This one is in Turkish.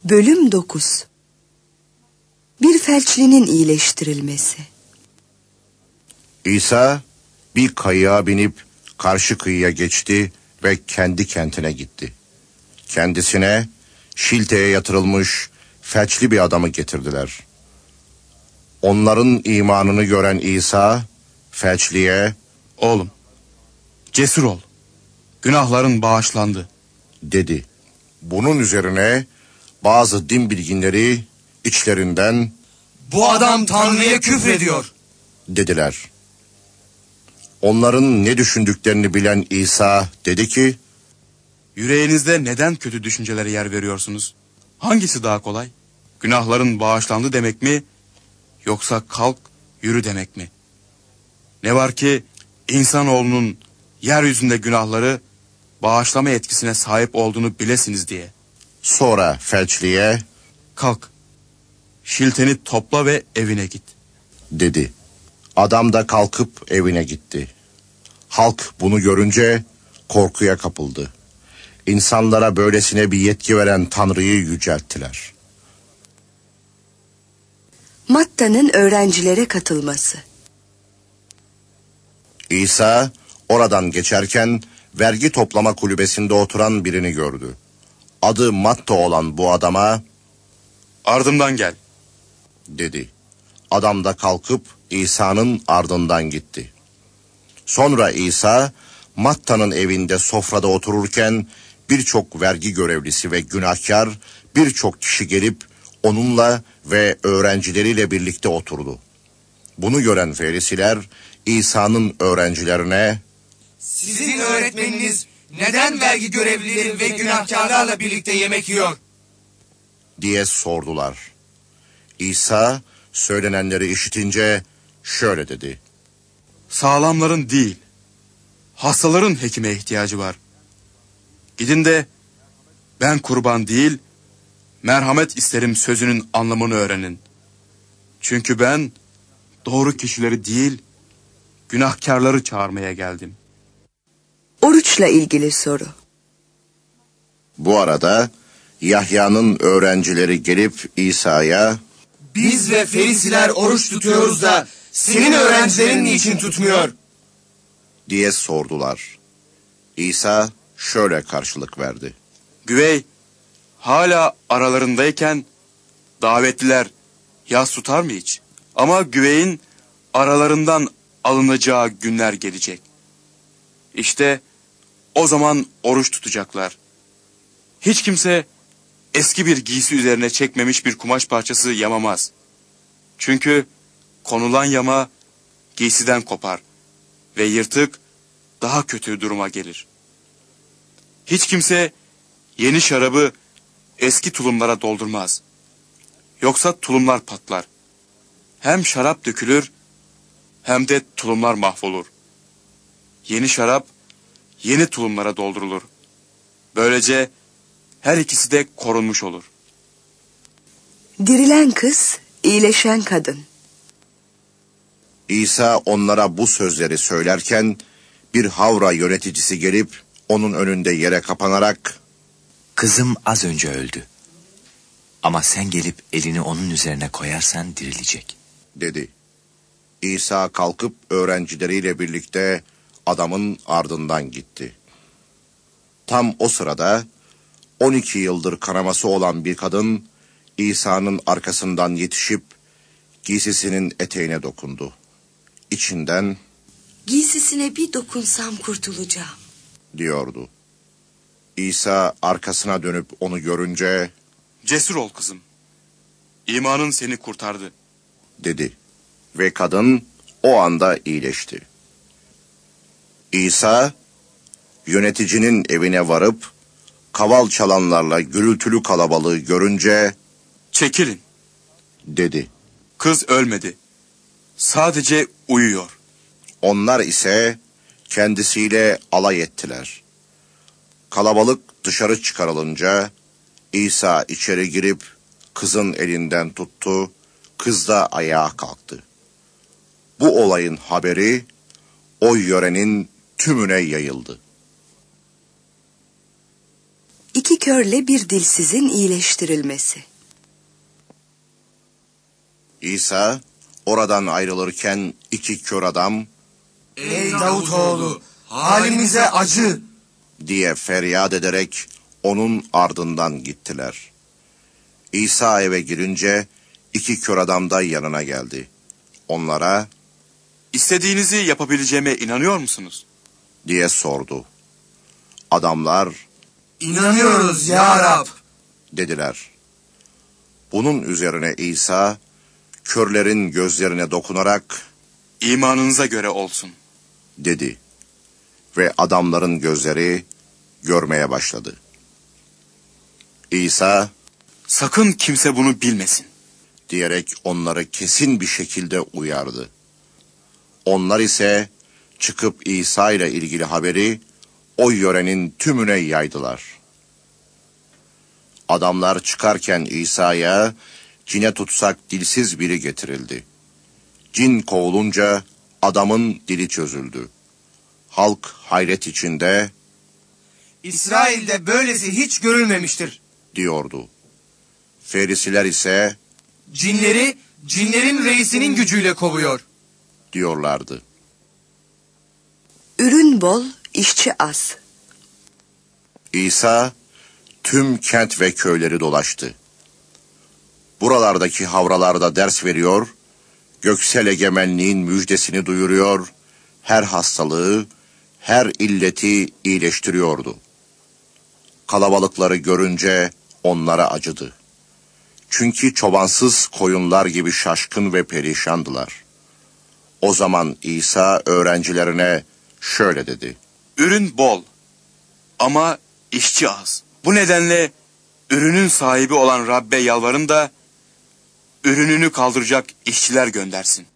Bölüm 9. Bir felçlinin iyileştirilmesi. İsa bir kayığa binip karşı kıyıya geçti ve kendi kentine gitti. Kendisine şilteye yatırılmış felçli bir adamı getirdiler. Onların imanını gören İsa felçliye, "Oğlum, cesur ol. Günahların bağışlandı," dedi. Bunun üzerine bazı din bilginleri içlerinden, "Bu adam Tanrı'ya küfrediyor," dediler. Onların ne düşündüklerini bilen İsa dedi ki, "Yüreğinizde neden kötü düşüncelere yer veriyorsunuz? Hangisi daha kolay? Günahların bağışlandı demek mi? Yoksa kalk, yürü demek mi? Ne var ki insanoğlunun yeryüzünde günahları bağışlama etkisine sahip olduğunu bilesiniz diye." Sonra felçliye, "Kalk, şilteni topla ve evine git," dedi. Adam da kalkıp evine gitti. Halk bunu görünce korkuya kapıldı. İnsanlara böylesine bir yetki veren Tanrı'yı yücelttiler. Matta'nın öğrencilere katılması. İsa oradan geçerken vergi toplama kulübesinde oturan birini gördü. Adı Matta olan bu adama, "Ardımdan gel," dedi. Adam da kalkıp İsa'nın ardından gitti. Sonra İsa Matta'nın evinde sofrada otururken birçok vergi görevlisi ve günahkar birçok kişi gelip onunla ve öğrencileriyle birlikte oturdu. Bunu gören Ferisiler İsa'nın öğrencilerine, "Sizin öğretmeniniz neden vergi görevlileri ve günahkarlarla birlikte yemek yiyor?" diye sordular. İsa söylenenleri işitince şöyle dedi. "Sağlamların değil, hastaların hekime ihtiyacı var. Gidin de ben kurban değil, merhamet isterim sözünün anlamını öğrenin. Çünkü ben doğru kişileri değil, günahkarları çağırmaya geldim." Oruçla ilgili soru. Bu arada Yahya'nın öğrencileri gelip İsa'ya, "Biz ve Ferisiler oruç tutuyoruz da senin öğrencilerin niçin tutmuyor?" diye sordular. İsa şöyle karşılık verdi. Güvey hala aralarındayken davetliler yas tutar mı hiç? Ama güveyin aralarından alınacağı günler gelecek. İşte o zaman oruç tutacaklar. Hiç kimse eski bir giysi üzerine çekmemiş bir kumaş parçası yamamaz. Çünkü konulan yama giysiden kopar ve yırtık daha kötü duruma gelir. Hiç kimse yeni şarabı eski tulumlara doldurmaz. Yoksa tulumlar patlar. Hem şarap dökülür hem de tulumlar mahvolur. Yeni şarap yeni tulumlara doldurulur. Böylece her ikisi de korunmuş olur. Dirilen kız, iyileşen kadın. İsa onlara bu sözleri söylerken bir havra yöneticisi gelip onun önünde yere kapanarak, "Kızım az önce öldü. Ama sen gelip elini onun üzerine koyarsan dirilecek," dedi. İsa kalkıp öğrencileriyle birlikte adamın ardından gitti. Tam o sırada 12 yıldır kanaması olan bir kadın İsa'nın arkasından yetişip giysisinin eteğine dokundu. İçinden, "Giysisine bir dokunsam kurtulacağım," diyordu. İsa arkasına dönüp onu görünce, "Cesur ol kızım. İmanın seni kurtardı," dedi. Ve kadın o anda iyileşti. İsa yöneticinin evine varıp kaval çalanlarla gürültülü kalabalığı görünce, "Çekilin. dedi. Kız ölmedi. Sadece uyuyor." Onlar ise kendisiyle alay ettiler. Kalabalık dışarı çıkarılınca İsa içeri girip kızın elinden tuttu, kız da ayağa kalktı. Bu olayın haberi o yörenin tümüne yayıldı. İki körle bir dilsizin iyileştirilmesi. İsa oradan ayrılırken iki kör adam Ey Davutoğlu, halimize acı diye feryat ederek onun ardından gittiler. İsa eve girince iki kör adam da yanına geldi. Onlara İstediğinizi yapabileceğime inanıyor musunuz? diye sordu. Adamlar İnanıyoruz ya Rab. dediler. Bunun üzerine İsa körlerin gözlerine dokunarak İmanınıza göre olsun. dedi ve adamların gözleri görmeye başladı. İsa Sakın kimse bunu bilmesin. diyerek onları kesin bir şekilde uyardı. Onlar ise çıkıp İsa ile ilgili haberi o yörenin tümüne yaydılar. Adamlar çıkarken İsa'ya cine tutsak dilsiz biri getirildi. Cin kovulunca adamın dili çözüldü. Halk hayret içinde İsrail'de böylesi hiç görülmemiştir. diyordu. Ferisiler ise Cinleri, cinlerin reisinin gücüyle kovuyor. diyorlardı. Ürün bol, işçi az. İsa tüm kent ve köyleri dolaştı. Buralardaki havralarda ders veriyor, göksel egemenliğin müjdesini duyuruyor, her hastalığı, her illeti iyileştiriyordu. Kalabalıkları görünce onlara acıdı. Çünkü çobansız koyunlar gibi şaşkın ve perişandılar. O zaman İsa öğrencilerine şöyle dedi. Ürün bol ama işçi az. Bu nedenle ürünün sahibi olan Rabbe yalvarın da ürününü kaldıracak işçiler göndersin.